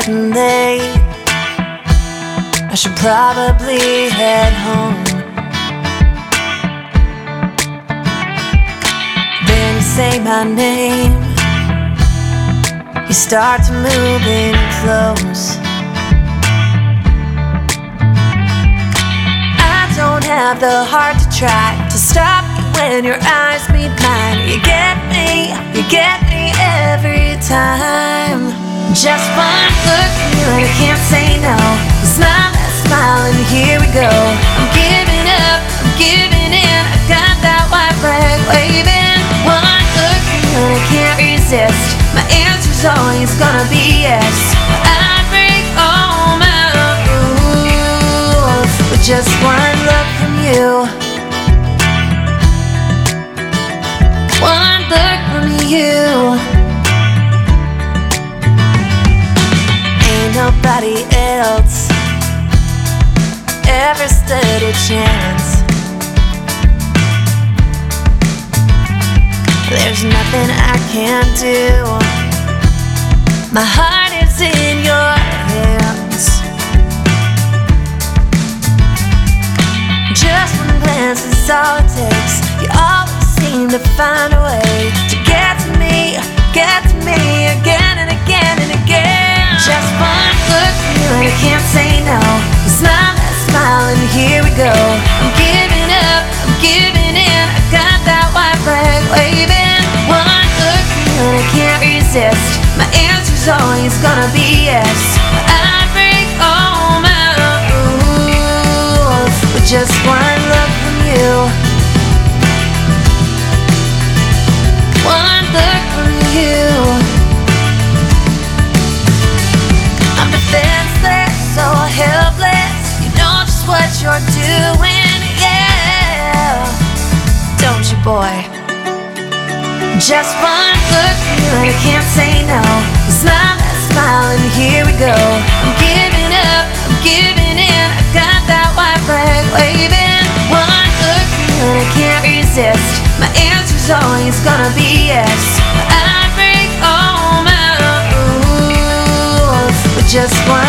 getting late. I should probably head home. Then you say my name, you start to move in close. I don't have the heart to try to stop you when your eyes meet mine. You get me every time. Just one look from you and I can't say no. You smile that smile and here we go. I'm giving up, I'm giving in. I got that white flag waving. One look from you and I can't resist. My answer's always gonna be yes. I'd break all my rules with just one look from you. One look from you. Ain't nobody else ever stood a chance. There's nothing I can't do. My heart is in your hands. Just one glance is all it takes. You always seem to find a way to get to me again and again and again. Just one look from you and I can't say no. You smile that smile and here we go. I'm giving up, I'm giving in. I got that white flag waving. One look from you and I can't resist. My answer's always gonna be yes. I'd break all my rules with just one look from you. One look from you. I'm defenseless, so helpless. You know just what you're doing, yeah. Don't you, boy? Just one look from you and I can't say no. You smile that smile and here we go. I'm giving up, I'm giving in. I got that white flag waving. One look from you and I can't resist. My answer's always gonna be yes. I'd break all my rules with just one